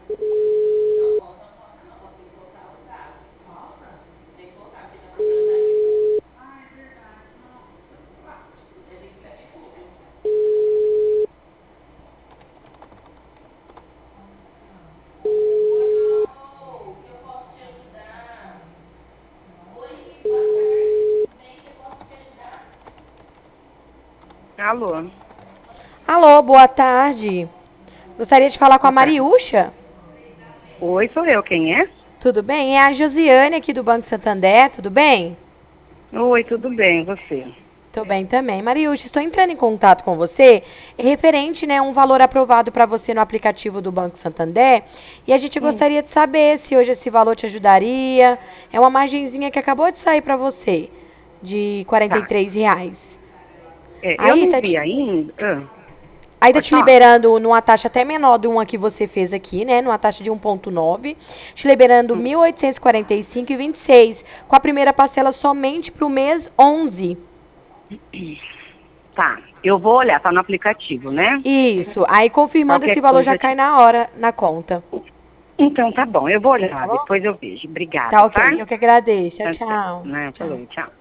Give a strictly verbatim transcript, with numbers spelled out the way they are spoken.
Alô? Alô, boa tarde. Gostaria de falar com a Boa tarde. Mariúcha. Oi, sou eu. Quem é? Tudo bem? É a Josiane aqui do Banco Santander, tudo bem? Oi, tudo bem, e você? Tô bem também. Mariúcha, estou entrando em contato com você, é referente, né, um valor aprovado para você no aplicativo do Banco Santander, e a gente Hum, gostaria de saber se hoje esse valor te ajudaria. É uma margenzinha que acabou de sair para você, de quarenta e tá. três reais. É, eu Aí não tá vi te, ainda. Ah, aí tá pode te falar. liberando numa taxa até menor do uma que você fez aqui, né? Numa taxa de um vírgula nove. Te liberando Hum, mil oitocentos e quarenta e cinco vírgula vinte e seis. Com a primeira parcela somente pro mês onze. Tá, eu vou olhar, tá no aplicativo, né? Isso. Aí confirmando Qualquer esse valor já coisa. cai te- na hora na conta. Então tá bom, eu vou Tá olhar, bom? depois eu vejo. Tá Obrigada, tá? ok. Eu que agradeço. Tchau, Tá certo, tchau. né? Tchau. Falou, tchau.